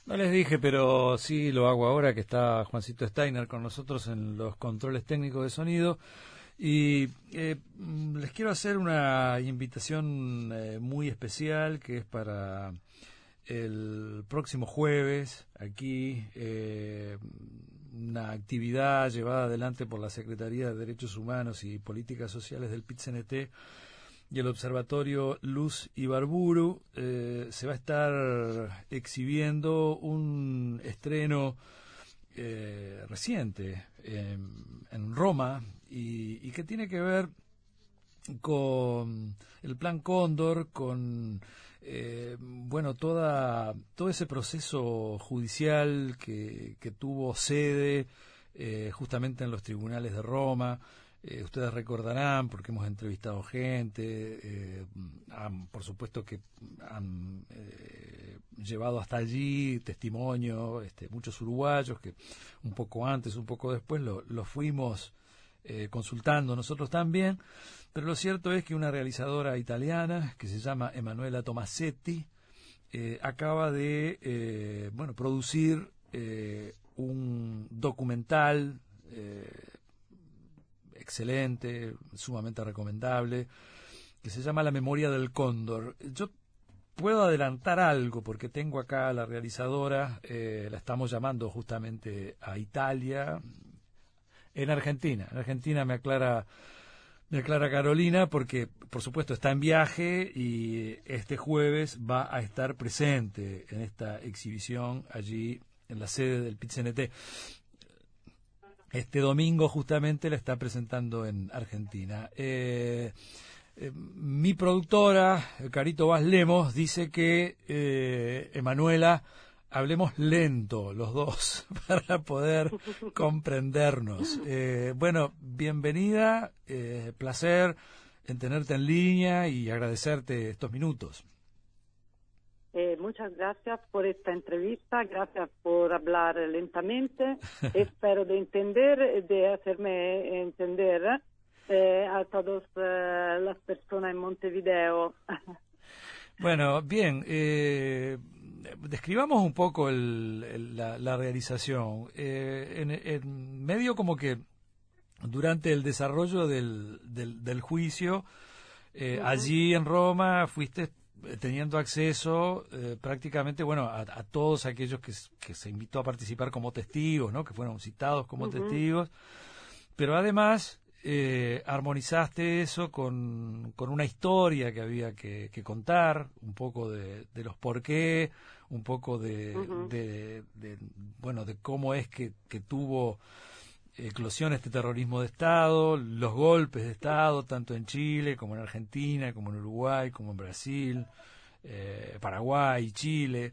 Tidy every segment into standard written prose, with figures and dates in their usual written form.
No les dije, pero sí lo hago ahora que está Juancito Steiner con nosotros en los controles técnicos de sonido. Y les quiero hacer una invitación muy especial que es para el próximo jueves, aquí, una actividad llevada adelante por la Secretaría de Derechos Humanos y Políticas Sociales del PIT-CNT y el Observatorio Luz Ibarburu. Se va a estar exhibiendo un estreno reciente en Roma y que tiene que ver con el Plan Cóndor, con todo ese proceso judicial que tuvo sede justamente en los tribunales de Roma. Ustedes recordarán, porque hemos entrevistado gente, por supuesto que han llevado hasta allí testimonio, muchos uruguayos que un poco antes, un poco después lo fuimos consultando nosotros también, pero lo cierto es que una realizadora italiana que se llama Emanuela Tomasetti acaba de producir un documental excelente, sumamente recomendable, que se llama La memoria del cóndor. Yo puedo adelantar algo porque tengo acá a la realizadora, la estamos llamando justamente a Italia, en Argentina. En Argentina me aclara Carolina, porque por supuesto está en viaje y este jueves va a estar presente en esta exhibición allí en la sede del PIT-CNT. Este domingo justamente la está presentando en Argentina. Mi productora, Carito Vaz Lemos, dice que Emanuela, hablemos lento los dos para poder comprendernos. Bienvenida, placer en tenerte en línea y agradecerte estos minutos. Muchas gracias por esta entrevista, gracias por hablar lentamente. Espero de hacerme entender a todas las personas en Montevideo. Bueno, bien, describamos un poco la realización. En medio como que durante el desarrollo del juicio, allí en Roma fuiste teniendo acceso prácticamente a todos aquellos que se invitó a participar como testigos, ¿no? Que fueron citados como testigos, pero además armonizaste eso con una historia que había que contar, un poco de los por qué, un poco de cómo es que tuvo eclosión este terrorismo de Estado, los golpes de Estado, tanto en Chile como en Argentina, como en Uruguay, como en Brasil, Paraguay, Chile.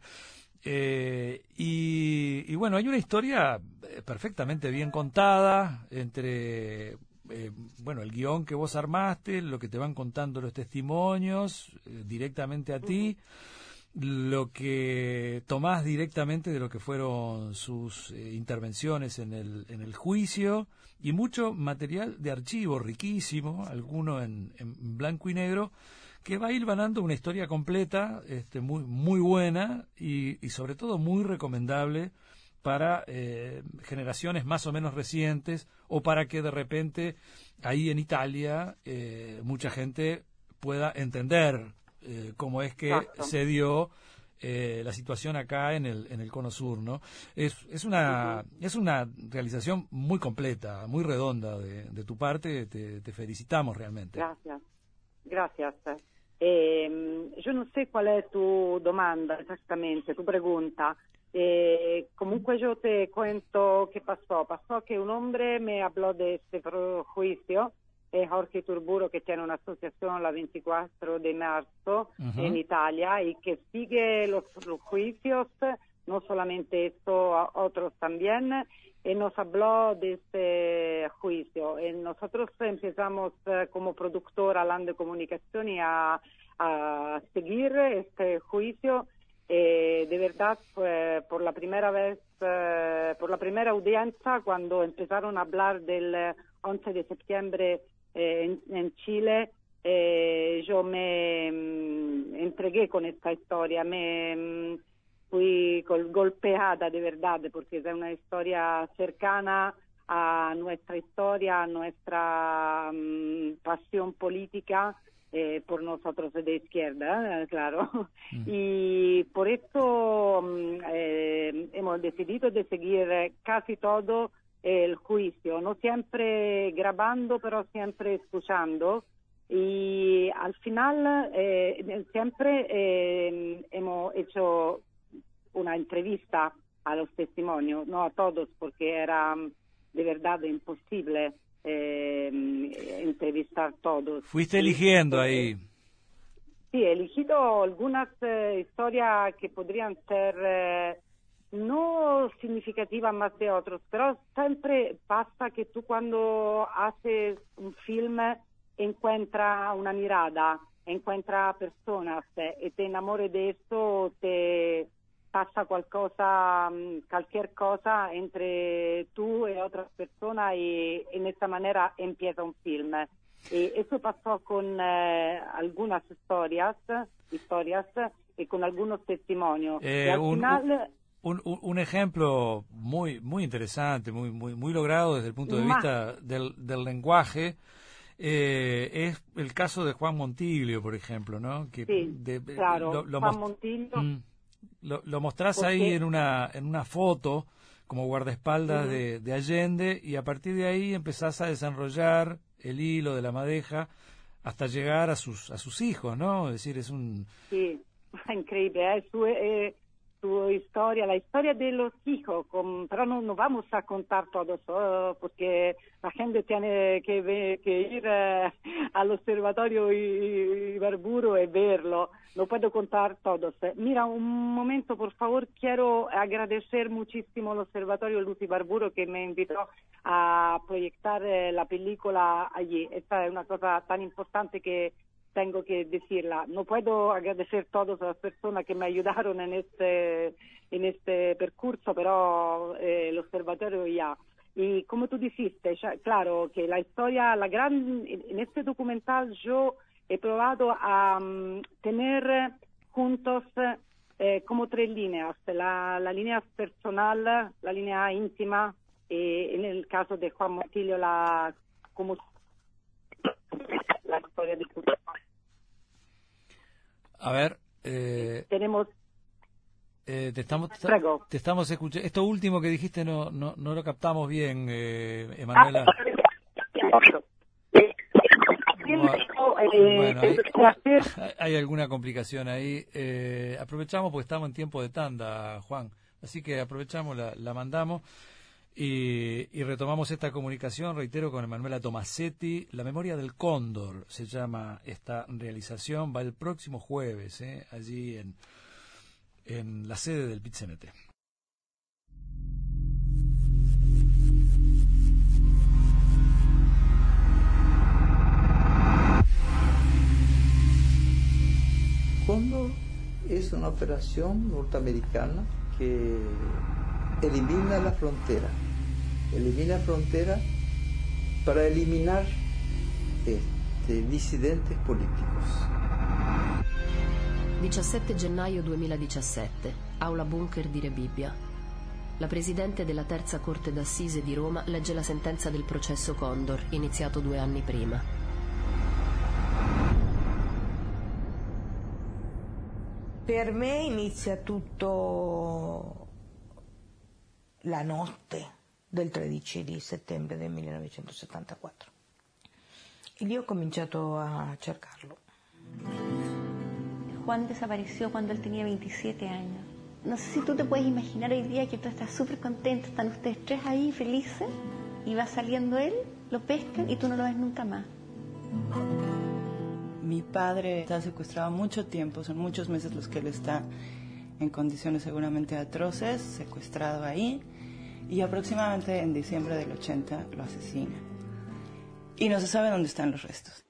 Hay una historia perfectamente bien contada entre el guión que vos armaste, lo que te van contando los testimonios directamente a ti, lo que tomás directamente de lo que fueron sus intervenciones en el juicio, y mucho material de archivo riquísimo, alguno en blanco y negro, que va hilvanando una historia completa, muy, muy buena y sobre todo muy recomendable para generaciones más o menos recientes, o para que de repente ahí en Italia mucha gente pueda entender cómo es que Exacto. se dio la situación acá en el Cono Sur, ¿no? Es una realización muy completa, muy redonda de tu parte. Te felicitamos realmente. Gracias. Yo no sé cuál es tu demanda exactamente, tu pregunta. Comunque yo te cuento qué pasó. Pasó que un hombre me habló de este juicio, Jorge Turburo, que tiene una asociación la 24 de marzo en Italia y que sigue los juicios, no solamente esto, otros también, y nos habló de este juicio. Nosotros empezamos como productora Lande Comunicaciones a seguir este juicio. De verdad, por la primera vez, por la primera audiencia, cuando empezaron a hablar del 11 de septiembre en Chile, yo me entregué con esta historia, me fui golpeada de verdad, porque es una historia cercana a nuestra historia, a nuestra pasión política por nosotros de izquierda, claro. Y por eso hemos decidido de seguir casi todo el juicio, no siempre grabando, pero siempre escuchando. Y al final siempre hemos hecho una entrevista a los testimonios, no a todos, porque era de verdad imposible entrevistar todos. Fuiste eligiendo ahí. Sí, he elegido algunas historias que podrían ser no significativas más de otros, pero siempre pasa que tú cuando haces un film encuentras una mirada, encuentras personas y te enamoras de eso, te pasa cualquier cosa entre tú y otras personas y en esta manera empieza un film. Y eso pasó con algunas historias y con algunos testimonios. Y al final... Un ejemplo muy muy interesante, muy logrado desde el punto de vista del lenguaje, es el caso de Juan Montiglio, por ejemplo, ¿no? Que sí, claro, Juan Montiglio. Lo mostrás ahí en una foto como guardaespaldas de Allende, y a partir de ahí empezás a desenrollar el hilo de la madeja hasta llegar a sus hijos, ¿no? Es decir, es un... Sí, increíble, su historia, la historia de los hijos, pero no vamos a contar todos, porque la gente tiene que ir al observatorio Ibarburu y verlo. No puedo contar todos. Mira, un momento, por favor, quiero agradecer muchísimo al observatorio Luz Ibarburu que me invitó a proyectar la película allí. Esta es una cosa tan importante que tengo que decirla. No puedo agradecer a todas las personas que me ayudaron en este percurso, pero el observatorio ya. Y como tú dijiste, claro que la historia, en este documental yo he probado a tener juntos como tres líneas, la línea personal, la línea íntima, en el caso de Juan Montiglio como la historia de su... A ver, tenemos... te estamos escuchando. Esto último que dijiste no lo captamos bien, Emanuela. Bueno, hay alguna complicación ahí. Aprovechamos porque estamos en tiempo de tanda, Juan. Así que aprovechamos, la mandamos. Y retomamos esta comunicación, reitero, con Emanuela Tomasetti. La memoria del cóndor se llama esta realización. Va el próximo jueves, allí en la sede del PIT-CNT. Cóndor es una operación norteamericana que elimina la frontera para eliminar dissidenti políticos. 17 gennaio 2017, aula bunker di Rebibbia. La presidente della terza corte d'assise di Roma legge la sentenza del processo Condor, iniziato 2 anni prima. Per me inizia tutto la notte del 13 di settembre del 1974. E lì ho cominciato a cercarlo. Juan desapareció cuando él tenía 27 años. No sé si tú te puedes imaginar hoy día que tú estás súper contento, están ustedes tres ahí felices, y va saliendo él, lo pescan y tú no lo ves nunca más. Mi padre está secuestrado mucho tiempo, son muchos meses los que él está en condiciones seguramente atroces, secuestrado ahí, y aproximadamente en diciembre del 80 lo asesinan. Y no se sabe dónde están los restos.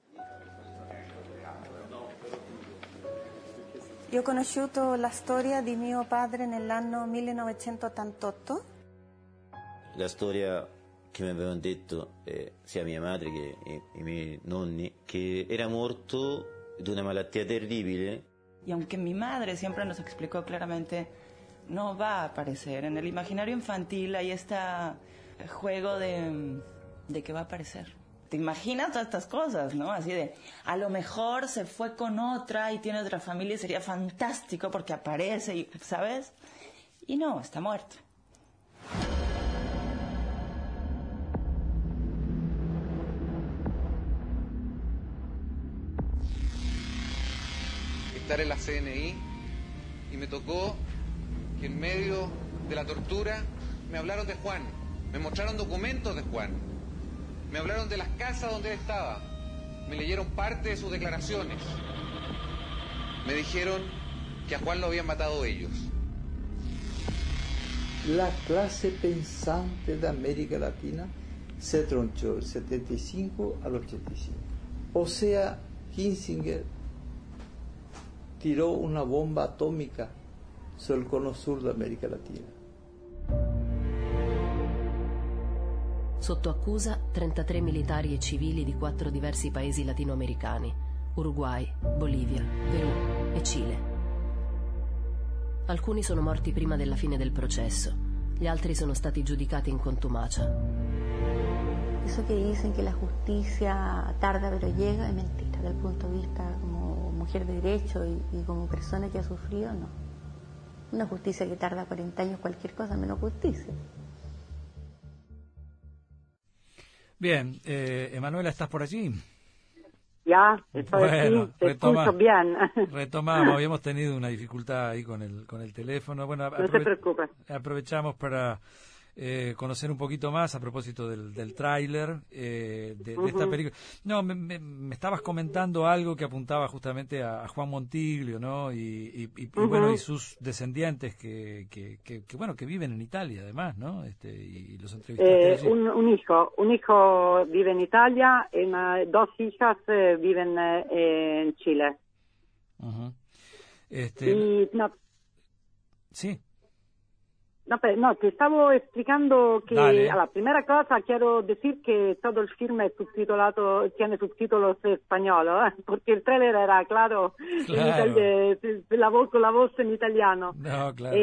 Io ho conosciuto la storia di mio padre nell'anno 1988. La storia che mi avevano detto sia mia madre che i miei nonni, che era morto di una malattia terribile. Y aunque mi madre siempre nos explicó claramente no va a aparecer. En el imaginario infantil hay este juego de que va a aparecer. Te imaginas todas estas cosas, ¿no? Así de, a lo mejor se fue con otra y tiene otra familia y sería fantástico porque aparece, y, ¿sabes? Y no, está muerto. Estar en la CNI y me tocó que en medio de la tortura me hablaron de Juan, me mostraron documentos de Juan, me hablaron de las casas donde él estaba, me leyeron parte de sus declaraciones, me dijeron que a Juan lo habían matado ellos. La clase pensante de América Latina se tronchó del 75 al 85. O sea, Kissinger tirò una bomba atomica sul cono sur d'America Latina. Sotto accusa 33 militari e civili di 4 diversi paesi latinoamericani: Uruguay, Bolivia, Perù e Cile. Alcuni sono morti prima della fine del processo, gli altri sono stati giudicati in contumacia. Eso que dicen que la justicia tarda pero llega es mentira, desde el punto de vista como mujer de derecho y como persona que ha sufrido, no. Una justicia que tarda 40 años, cualquier cosa menos justicia. Bien, Emanuela, ¿estás por allí? Ya, estoy aquí, te escucho bien. Retomamos, habíamos tenido una dificultad ahí con el teléfono. Bueno, no te preocupes. Aprovechamos para conocer un poquito más a propósito del tráiler de esta película. No, me estabas comentando algo que apuntaba justamente a Juan Montiglio, ¿no? Y bueno, y sus descendientes que bueno, que viven en Italia además, ¿no? Y los entrevistaste allí. Un hijo vive en Italia y dos hijas viven en Chile. Sí. No, te estaba explicando que la primera cosa quiero decir que todo el film es subtitolado, tiene subtítulos españolos, porque el trailer era claro. Con la voz en italiano. No, claro.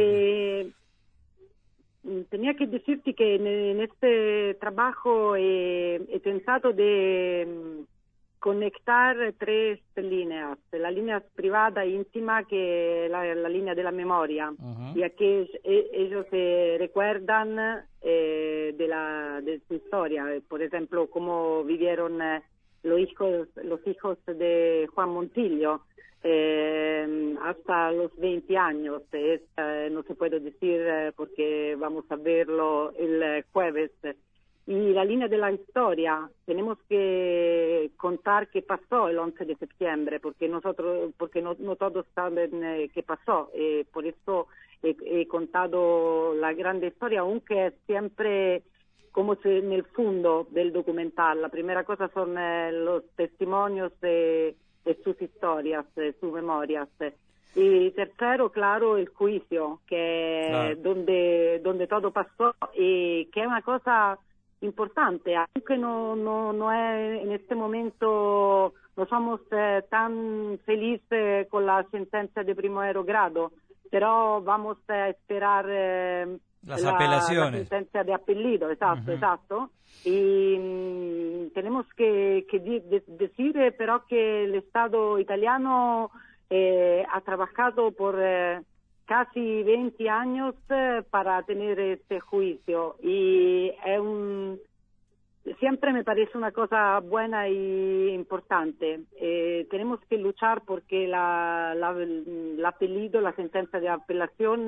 Tenía que decirte que en este trabajo he pensado de conectar 3 líneas: la línea privada íntima, que es la línea de la memoria, ya que ellos se recuerdan de su historia, por ejemplo, cómo vivieron los hijos de Juan Montiglio hasta los 20 años. No se puede decir porque vamos a verlo el jueves. Y la línea de la historia, tenemos que contar qué pasó el 11 de septiembre, porque no todos saben qué pasó. Por eso he contado la grande historia, aunque es siempre como en el fondo del documental. La primera cosa son los testimonios de sus historias, de sus memorias. Y tercero, claro, el juicio, que donde todo pasó, y que es una cosa importante, aunque no es en este momento, no somos tan felices con la sentencia de primer grado, pero vamos a esperar las apelaciones. La sentencia de apellido, exacto. Y tenemos que decir, pero que el Estado italiano ha trabajado por casi 20 años para tener este juicio, y siempre me parece una cosa buena y importante. Tenemos que luchar porque el apellido, la sentencia de apelación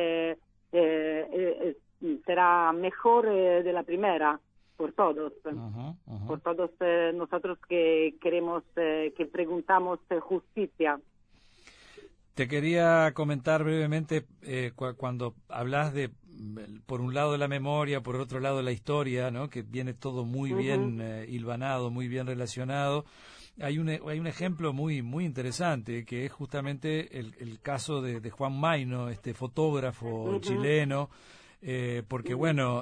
será mejor de la primera por todos. Por todos nosotros que queremos, que preguntamos justicia. Te quería comentar brevemente, cuando hablas de, por un lado, de la memoria, por otro lado, la historia, ¿no? Que viene todo muy bien hilvanado, muy bien relacionado. Hay un ejemplo muy interesante, que es justamente el caso de Juan Mayno, este fotógrafo chileno, porque, bueno,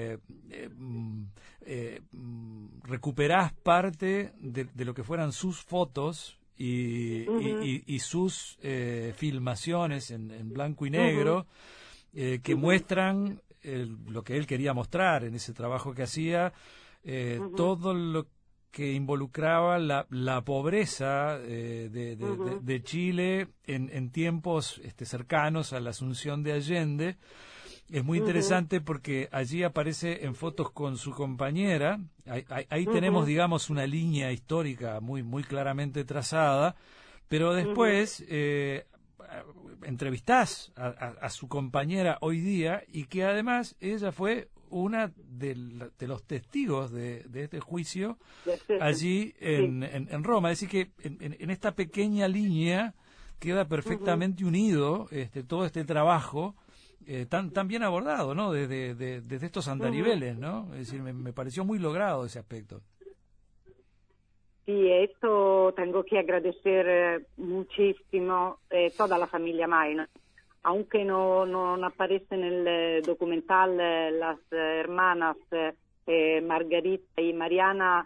recuperás parte de lo que fueran sus fotos y sus filmaciones en blanco y negro, que muestran lo que él quería mostrar en ese trabajo que hacía, todo lo que involucraba la pobreza de Chile en tiempos cercanos a la asunción de Allende. Es muy interesante porque allí aparece en fotos con su compañera. Ahí tenemos, digamos, una línea histórica muy, muy claramente trazada, pero después entrevistás a su compañera hoy día, y que además ella fue una de los testigos de este juicio allí en Roma. Es decir, que en esta pequeña línea queda perfectamente unido todo este trabajo tan bien abordado, ¿no? Desde estos andariveles, ¿no? Es decir, me pareció muy logrado ese aspecto. Sí, esto tengo que agradecer muchísimo toda la familia Maino. Aunque no aparece en el documental, las hermanas Margarita y Mariana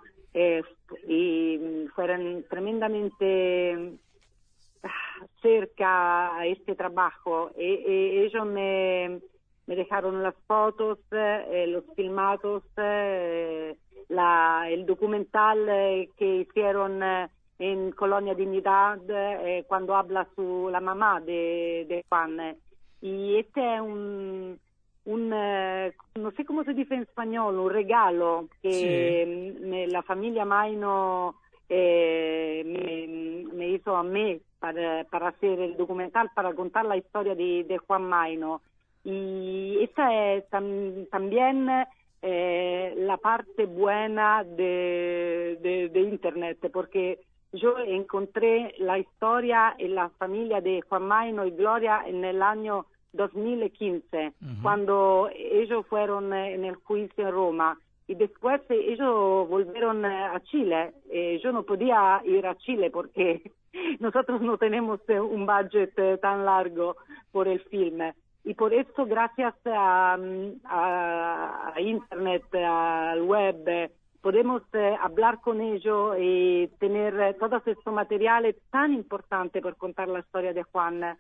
fueron tremendamente cerca a este trabajo. Ellos me dejaron las fotos, los filmados, el documental que hicieron en Colonia Dignidad, cuando habla la mamá de Juan. Y este es un no sé cómo se dice en español, un regalo que la familia Maino me hizo a mí para hacer el documental, para contar la historia de Juan Maino. Y esa es también la parte buena de Internet, porque yo encontré la historia en la familia de Juan Maino y Gloria en el año 2015, cuando ellos fueron en el juicio en Roma, y después ellos volvieron a Chile. Yo no podía ir a Chile porque nosotros no tenemos un budget tan largo por el film. Y por eso, gracias a Internet, al web, podemos hablar con ellos y tener todos estos materiales tan importantes para contar la historia de Juan.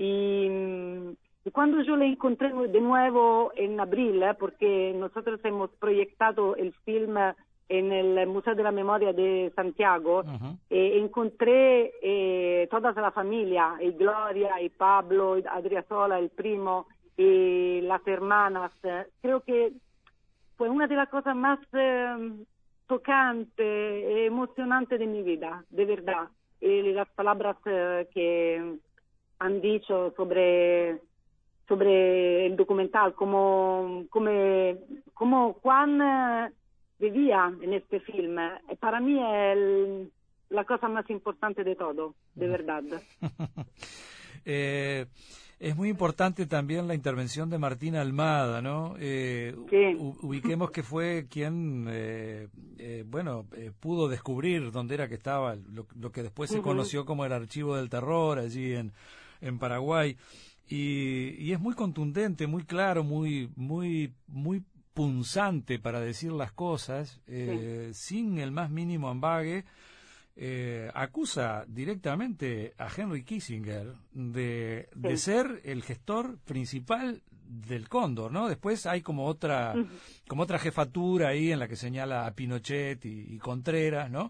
Y cuando yo le encontré de nuevo en abril, porque nosotros hemos proyectado el film en el Museo de la Memoria de Santiago, encontré toda la familia, y Gloria, y Pablo, y Adriasola, el primo, y las hermanas. Creo que fue una de las cosas más tocantes, emocionantes de mi vida, de verdad. Y las palabras que han dicho sobre el documental, como Juan vivía en este film, para mí es la cosa más importante de todo, de verdad. Es muy importante también la intervención de Martina Almada, ¿no? Ubiquemos que fue quien, pudo descubrir dónde era que estaba lo que después se conoció como el Archivo del Terror allí en Paraguay. Y es muy contundente, muy claro, muy punzante para decir las cosas, sin el más mínimo ambague. Acusa directamente a Henry Kissinger de ser el gestor principal del Cóndor, ¿no? Después hay como otra jefatura ahí en la que señala a Pinochet y Contreras, ¿no?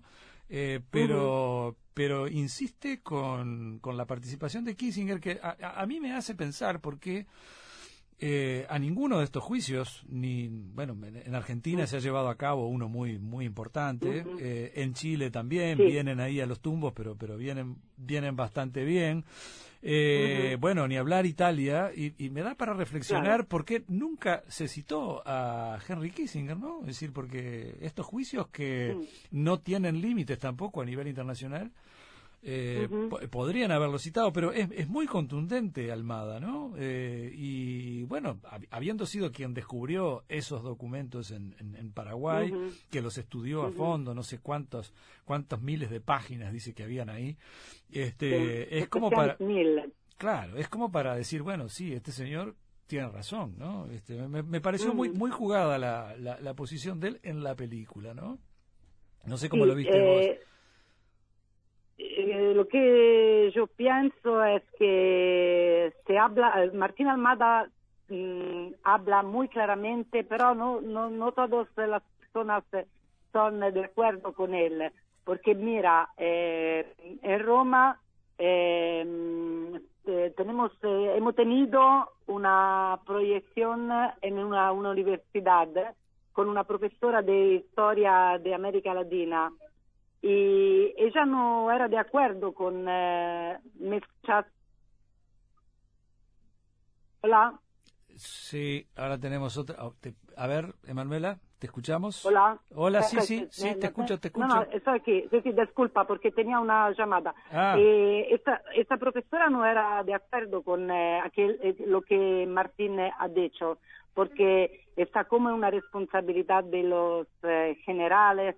Pero insiste con la participación de Kissinger, que a mí me hace pensar por qué a ninguno de estos juicios, en Argentina se ha llevado a cabo uno muy muy importante, en Chile también vienen ahí a los tumbos, pero vienen bastante bien. Ni hablar Italia, y me da para reflexionar por qué nunca se citó a Henry Kissinger, ¿no? Es decir, porque estos juicios que no tienen límites tampoco a nivel internacional, podrían haberlo citado, pero es muy contundente Almada, ¿no? Habiendo sido quien descubrió esos documentos en Paraguay, que los estudió a fondo, no sé cuántos miles de páginas dice que habían ahí, es como para... Claro, es como para decir, bueno, sí, este señor tiene razón, ¿no? Me pareció muy jugada la posición de él en la película, ¿no? No sé cómo lo viste vos. Lo que yo pienso es que Martín Almada habla muy claramente, pero no todas las personas son de acuerdo con él, porque mira, en Roma hemos tenido una proyección en una universidad con una profesora de historia de América Latina y ella no era de acuerdo con mezclar. Hola. Sí, ahora tenemos otra. A ver, Emanuela, ¿te escuchamos? Hola. Hola, sí, te escucho. No, estoy aquí. Sí, disculpa, porque tenía una llamada. Esta profesora no era de acuerdo con lo que Martín ha dicho, porque está como una responsabilidad de los generales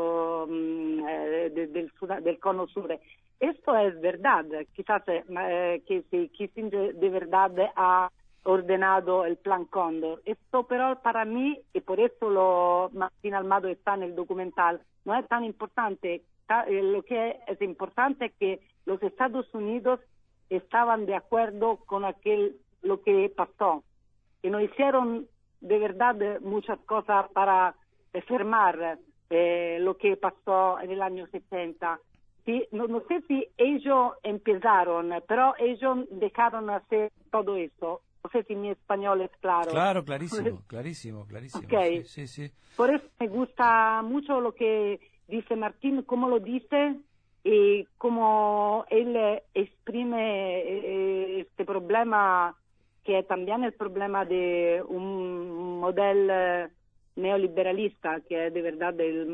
del Cono Sur. Esto es verdad. Quizás que si Kissinger de verdad ha ordenado el plan Cóndor. Esto pero para mí, y por eso Martín Almado está en el documental, no es tan importante. Lo que es importante es que los Estados Unidos estaban de acuerdo con lo que pasó. Y no hicieron de verdad muchas cosas para firmar lo que pasó en el año 70. Sí, no sé si ellos empezaron, pero ellos dejaron hacer todo eso. No sé si mi español es claro. Claro, clarísimo. Okay. Sí. Por eso me gusta mucho lo que dice Martín, cómo lo dice y cómo él exprime este problema, que es también el problema de un modelo neoliberalista, que es de verdad el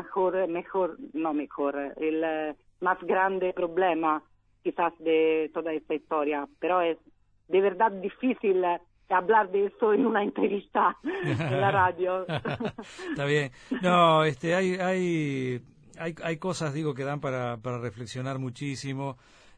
el más grande problema quizás de toda esta historia, pero es de verdad difícil hablar de eso en una entrevista en la radio. Está bien. No, hay cosas, digo, que dan para reflexionar muchísimo.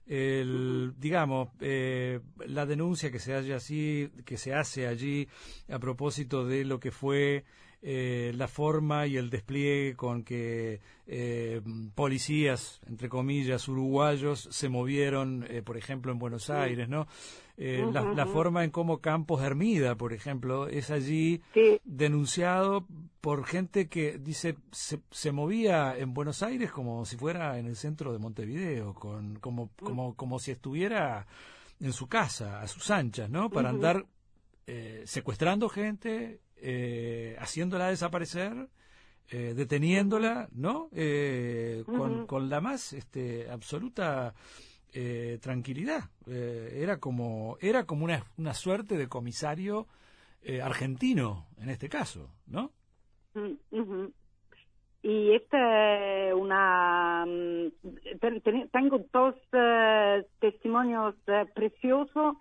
La denuncia que se hace allí a propósito de lo que fue la forma y el despliegue con que policías, entre comillas, uruguayos se movieron, por ejemplo, en Buenos Aires, ¿no? La forma en cómo Campos Hermida, por ejemplo, es allí denunciado por gente que dice se movía en Buenos Aires como si fuera en el centro de Montevideo, como si estuviera en su casa, a sus anchas, ¿no? Para andar secuestrando gente, haciéndola desaparecer, deteniéndola, ¿no? Con la más absoluta tranquilidad. Era como una suerte de comisario argentino en este caso, ¿no? Y tengo dos testimonios preciosos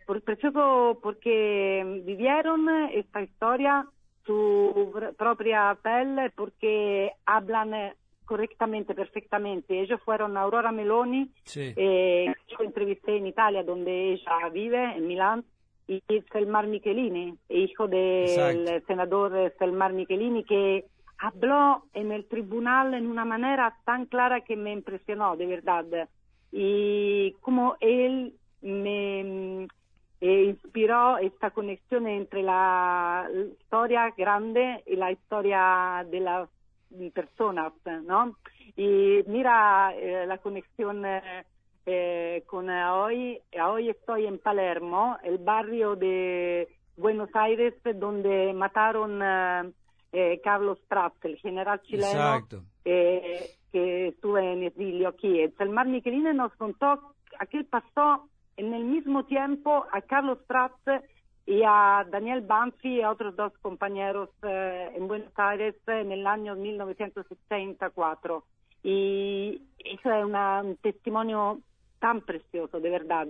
porque vivieron esta historia su propia pelle, porque hablan correctamente, perfectamente. Ellos fueron Aurora Meloni, yo entrevisté en Italia, donde ella vive, en Milán, y Selmar Michelini, hijo del senador Selmar Michelini, que habló en el tribunal en una manera tan clara que me impresionó, de verdad. Y como él me inspiró esta conexión entre la historia grande y la historia de las personas, ¿no? Y mira la conexión con hoy estoy en Palermo, el barrio de Buenos Aires donde mataron Carlos Prats, el general chileno que estuvo en exilio aquí. Selmar Michelini nos contó que pasó en el mismo tiempo a Carlos Prats y a Daniel Banfi y a otros dos compañeros en Buenos Aires en el año 1964. Y eso es un testimonio tan precioso, de verdad.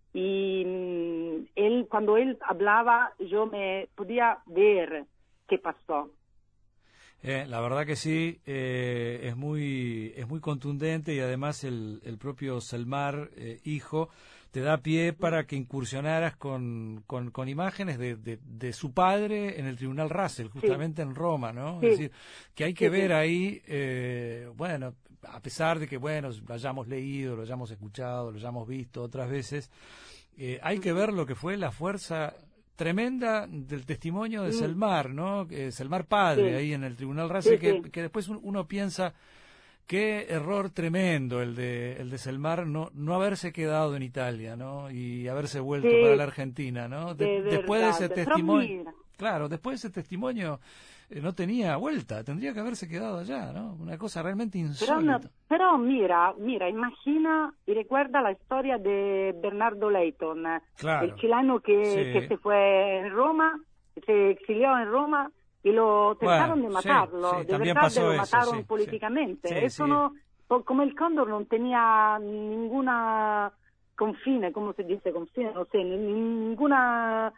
Y cuando él hablaba, yo me podía ver qué pasó. La verdad que sí, es muy contundente, y además el propio Selmar, hijo, te da pie para que incursionaras con imágenes de su padre en el Tribunal Russell, justamente en Roma, ¿no? Es decir, que hay que ver ahí, bueno, a pesar de que, bueno, lo hayamos leído, lo hayamos escuchado, lo hayamos visto otras veces, hay que ver lo que fue la fuerza tremenda del testimonio de Selmar, ¿no? Selmar padre, ahí en el Tribunal Race, que después uno piensa qué error tremendo el de Selmar no haberse quedado en Italia, ¿no? Y haberse vuelto para la Argentina, ¿no? Después de ese testimonio, claro, después de ese testimonio no tenía vuelta, tendría que haberse quedado allá, ¿no? Una cosa realmente insólita. Pero mira, imagina y recuerda la historia de Bernardo Leighton, el chileno que se fue en Roma, se exilió en Roma y lo trataron de matarlo, de verdad lo mataron políticamente. Eso no, como el Cóndor no tenía ninguna confine, ¿cómo se dice confine? No sé, ninguna...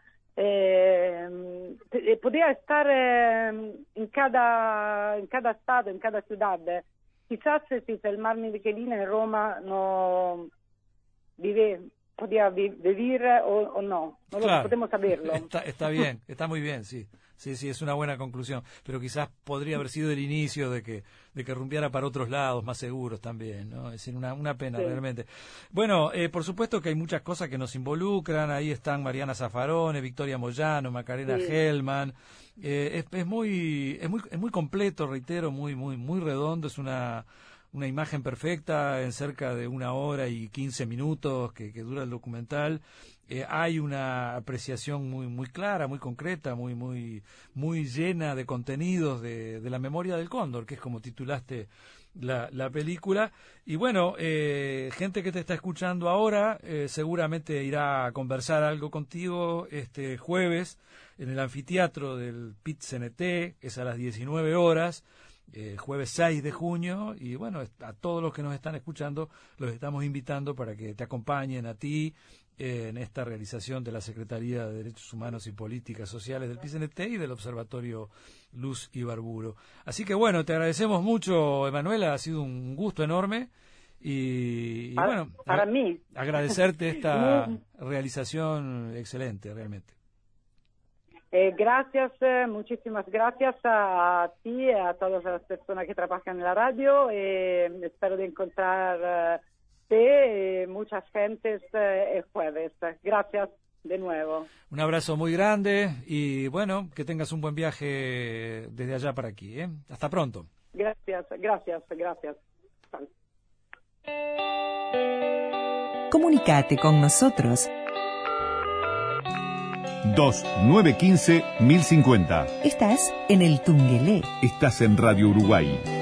podía estar en cada estado, en cada ciudad. Quizás si Selmar Michelina en Roma no podía vivir o no lo podemos saberlo. Está bien, está muy bien, sí, es una buena conclusión, pero quizás podría haber sido el inicio de que rumbeara para otros lados más seguros también, ¿no? Es decir, una pena realmente. Bueno, por supuesto que hay muchas cosas que nos involucran, ahí están Mariana Zaffarone, Victoria Moyano, Macarena Hellman, es muy completo, reitero, muy redondo, es una imagen perfecta en cerca de 1 hora y 15 minutos que dura el documental. Hay una apreciación muy clara, muy concreta, muy llena de contenidos de la memoria del Cóndor, que es como titulaste la película. Y bueno, gente que te está escuchando ahora seguramente irá a conversar algo contigo este jueves en el anfiteatro del PIT-CNT, es a las 19 horas. Jueves 6 de junio, y bueno, a todos los que nos están escuchando los estamos invitando para que te acompañen a ti en esta realización de la Secretaría de Derechos Humanos y Políticas Sociales del PIT-CNT y del Observatorio Luz Ibarburo. Así que bueno, te agradecemos mucho, Emanuela, ha sido un gusto enorme y bueno, para mí agradecerte esta realización excelente, realmente. Gracias, muchísimas gracias a ti y a todas las personas que trabajan en la radio. Espero de encontrarte muchas gentes el jueves. Gracias de nuevo. Un abrazo muy grande y bueno, que tengas un buen viaje desde allá para aquí. Hasta pronto. Gracias. Comunicate con nosotros. 2915-1050. Estás en el Tungelé. Estás en Radio Uruguay.